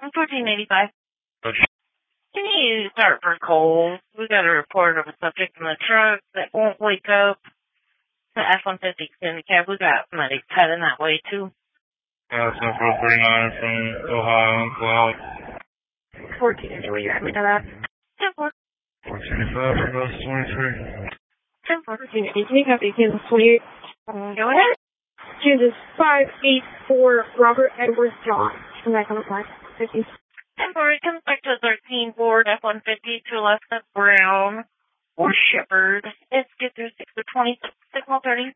1485. Can you start for cold? We got a report of a subject in the truck that won't wake up. The F-150 extended cab. We got somebody heading that way, too. Central 39 from Ohio, Cloud. 14, will you have me to that? 10-4. 1485 for bus 23. 10-4. 14, can you copy Kansas 28? Go ahead. Kansas 584, Robert Edward John. Come back on the 550. 10-4, it comes back to 13 Ford F-150 to left of Brown or Shepherd. It's get through 6 to 20, signal 30.